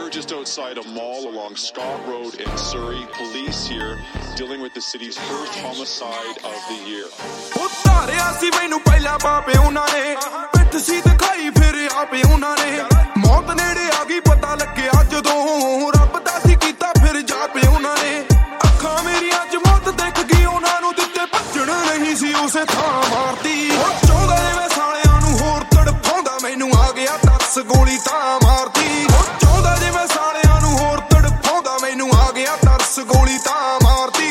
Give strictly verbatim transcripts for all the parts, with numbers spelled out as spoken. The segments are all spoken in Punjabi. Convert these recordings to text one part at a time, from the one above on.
We're just outside a mall along Scott Road in Surrey. Police here dealing with the city's first homicide of the year. ਉਤਾਰਿਆ ਸੀ ਮੈਨੂੰ ਪਹਿਲਾਂ ਬਾਪੇ ਉਹਨਾਂ ਨੇ ਪਿੱਠ ਸੀ ਦਿਖਾਈ ਫਿਰ ਆਪੇ ਉਹਨਾਂ ਨੇ ਮੌਤ ਨੇੜੇ ਆ ਗਈ ਪਤਾ ਲੱਗਿਆ ਜਦੋਂ ਰੱਬ ਦਾ ਸੀ ਕੀਤਾ ਫਿਰ ਜਾਪੇ ਉਹਨਾਂ ਨੇ ਅੱਖਾਂ ਮੇਰੀਆਂ ਚ ਮੌਤ ਦਿਖ ਗਈ ਉਹਨਾਂ ਨੂੰ ਦਿੱਤੇ ਭੱਜਣ ਨਹੀਂ ਸੀ ਉਸੇ ਥਾਂ ਮਾਰਦੀ ਚਾਹੁੰਦਾ ਜਿਵੇਂ ਸਾਲਿਆਂ ਨੂੰ ਹੋਰ ਤੜਫਾਉਂਦਾ ਮੈਨੂੰ ਆ ਗਿਆ ਦਸ ਗੋਲੀ ਤਾਂ ਮਾਰਦੀ ਚਾਹੁੰਦਾ ਜਿਵੇਂ ਸਾਲਿਆਂ ਨੂੰ ਹੋਰ ਤੜਫਾਉਂਦਾ ਮੈਨੂੰ ਆ ਗਿਆ ਦਸ ਗੋਲੀ ਤਾਂ ਮਾਰਦੀ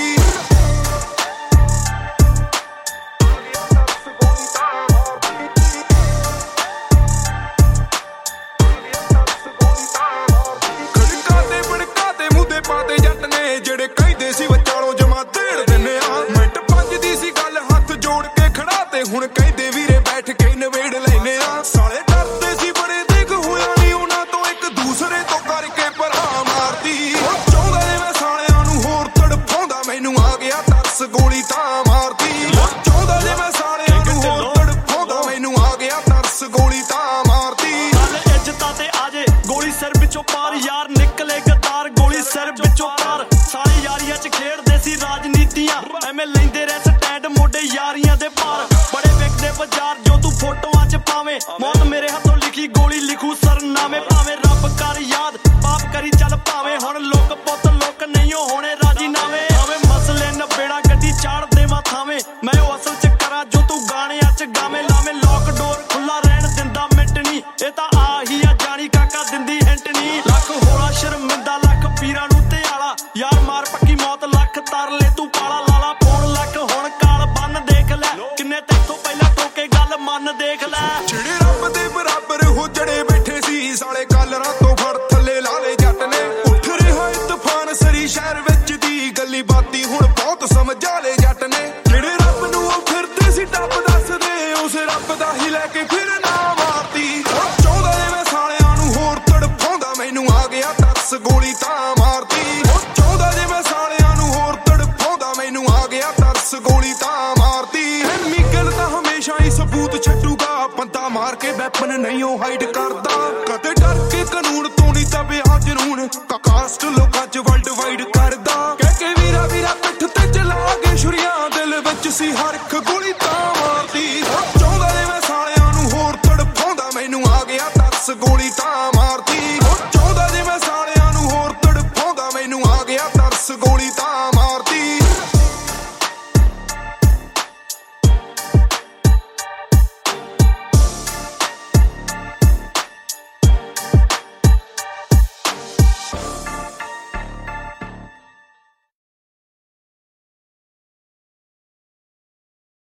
ਪਾਤੇ ਜੱਟ ਨੇ ਜਿਹੜੇ ਕਹਿੰਦੇ ਸੀ ਵਿਚਾਲੋਂ ਜਮਾ ਦੇੜ ਦਿੰਨੇ ਆ ਮਿੰਟ ਪੰਜ ਦੀ ਸੀ ਗੱਲ ਹੱਥ ਜੋੜ ਕੇ ਖੜਾ ਤੇ ਹੁਣ ਕਹਿੰਦੇ ਵੀਰੇ ਬੈਠ ਕੇ ਨਵੇੜ ਲੈਨੇ ਆ ਸਾਲੇ ਡਰਦੇ ਸੀ ਬੜੇ ਦੇਖ ਹੋਇਆ ਨਹੀਂ ਉਹਨਾਂ ਤੋਂ ਇੱਕ ਦੂਸਰੇ ਤੋਂ ਕਰਕੇ ਭਰਾ ਮਾਰਦੀ ਚਾਹੁੰਦਾ ਜਿਵੇਂ ਸਾਲਿਆਂ ਨੂੰ ਹੋਰ ਤੜਫਾਉਂਦਾ ਮੈਨੂੰ ਆ ਗਿਆ ਦਸ ਗੋਲੀ ਤਾਂ ਮਾਰਦੀ ਚਾਹੁੰਦਾ ਜਿਵੇਂ ਸਾਲਿਆਂ ਨੂੰ ਹੋਰ ਤੜਫਾਉਂਦਾ ਮੈਨੂੰ ਆ ਗਿਆ ਦਸ ਗੋਲੀ ਤਾਂ ਮਾਰਦੀ ਗੱਲ ਇੱਜ਼ਤਾਂ ਤੇ ਆ ਜੇ ਗੋਲੀ ਸਿਰ ਵਿੱਚੋਂ ਪਾਰ ਯਾਰ ਨਿਕਲੇ ਗਦਾਰ ਗੋਲੀ ਸਿਰ ਵਿੱਚੋਂ ਪਾਰ ਸਾਰੇ ਯਾਰੀਆਂ ਚ ਖੇਡਦੇ ਸੀ ਰਾਜਨੀਤੀਆਂ ਐਵੇਂ ਲੈਂਦੇ ਰਹਿ ਸਟੈਂਡ ਮੋਢੇ ਯਾਰੀਆਂ ਦੇ ਪਾਰ ਬੜੇ ਵਿਕਦੇ ਬਾਜ਼ਾਰ ਜੋ ਤੂੰ ਫੋਟੋਆਂ ਚ ਪਾਵੇਂ ਮੌਤ ਮੇਰੇ ਹੱਥੋਂ ਲਿਖੀ ਗੋਲੀ ਲਿਖੂ ਸਰਨਾਮੇ ਭਾਵੇਂ ਰੱਬ ਕਰ ਯਾਦ ਪਾਪ ਕਰੀ ਚੱਲ ਭਾਵੇਂ ਹੁਣ ਲੋਕ ਪੁੱਤ ਲੋਕ ਨਹੀਂ ਹੋਣੇ ਰਾਜੀ ਨਾਵੇਂ ਭਾਵੇਂ ਮਸਲੇ ਨਬੇੜਾ ਗੱਡੀ ਚਾੜ ਦੇਵਾਂ ਥਾਵੇਂ ਮੈਂ ਉਹ ਅਸਲ ਚ ਕਰਾਂ ਜੋ ਤੂੰ ਗਾਣਿਆਂ ਚ ਗਾਵੇਂ ਲਾਵੇਂ ਲੋਕ ਡੋਰ ਖੁੱਲਾ ਰਹਿਣ ਦਿੰਦਾ ਮਿੰਟ ਨਹੀਂ ਇਹ ਤਾਂ ਆਹੀ ਆ ਜਾਣੀ ਕਾਕਾ ਦਿੰਦੀ ਹਿੰਟ ਨਹੀਂ ਲੱਖ ਹੋਲਾ ਸ਼ਰਮਿੰਦਾ ਲੱਖ ਪੀਰਾਂ ਨੂੰ ਤੇ ਆਲਾ ਯਾਰ ਮਾਰ ਪੱਕੀ ਮੌਤ ਲੱਖ ਤਰ ਲੈ ਤੂੰ ਪਾਲਾ ਲਾਲਾ ਪੌਣ ਲੱਖ ਹੁਣ ਕਾਲ ਬੰਨ ਦੇਖ ਲੈ ਕਿੰਨੇ ਤੇਥੋਂ ਪਹਿਲਾਂ ਠੋਕੇ ਗੱਲ ਮੰਨ ਦੇਖ ਲੈ ਜਿਹੜੇ ਰੱਬ ਦੇ ਬਰਾਬਰ ਹੋ ਜੜੇ ਬੈਠੇ ਸੀ ਸਾਲੇ ਕਾਲਰਾਂ ਤੋਂ ਫੜ ਥੱਲੇ ਲਾਲੇ ਜੱਟ ਨੇ ਉੱਠ ਰਿਹਾ ਤੂਫਾਨ ਸਰੀ ਸ਼ਹਿਰ ਵਿੱਚ ਦੀ ਗੱਲੀ ਬਾਤੀ ਹੁਣ ਬਹੁਤ ਸਮਝਾ ਲੈ ਜੱਟ ਨੇ ਜਿਹੜੇ ਰੱਬ ਨੂੰ ਉਹ ਫਿਰਦੇ ਸੀ ਟੱਪ ਦੱਸਦੇ ਉਸ ਰੱਬ ਦਾ ਹੀ ਲੈ ਕੇ ਫਿਰ ਨਾ ਮਾਰਦੀ ਚਾਹੁੰਦਾ ਜਿਵੇਂ ਸਾਲਿਆਂ ਨੂੰ ਹੋਰ ਤੜਫਾਉਂਦਾ ਮੈਨੂੰ ਆ ਗਿਆ ਦਸ ਗੋਲੀ ਤਾਂ ਮਾਰਦੀ ਚਾਹੁੰਦਾ ਜਿਵੇਂ ਸਾਲਿਆਂ ਨੂੰ ਹੋਰ ਤੜਫਾਉਂਦਾ ਮੈਨੂੰ ਆ ਗਿਆ ਦਸ ਗੋਲੀ ਤਾਂ ਮਾਰਦੀ ਐਨਮੀ ਗੱਲ ਤਾਂ ਹਮੇਸ਼ਾ ਹੀ ਸਬੂਤ ਛੱਡੂਗਾ ਬੰਦਾ ਮਾਰ ਕੇ ਵੈਪਨ ਨਹੀਂ ਉਹ ਹਾਈਡ ਕਰਦਾ ਕਦੇ ਡਰ ਕੇ ਕਾਨੂੰਨ ਤੋਂ ਨਹੀਂ ਦਬਿਆ ਜਨੂਨ ਕਾਸਟ ਲੋਕਾਂ ਚ ਵਰਲਡ ਵਾਈਡ ਕਰਦਾ ਕਹਿ ਕੇ ਵੀਰਾ ਵੀਰਾ ਪਿੱਠ ਤੇ ਚਲਾ ਕੇ ਛੁਰੀਆਂ ਦਿਲ ਵਿੱਚ ਸੀ ਹਰ ਇੱਕ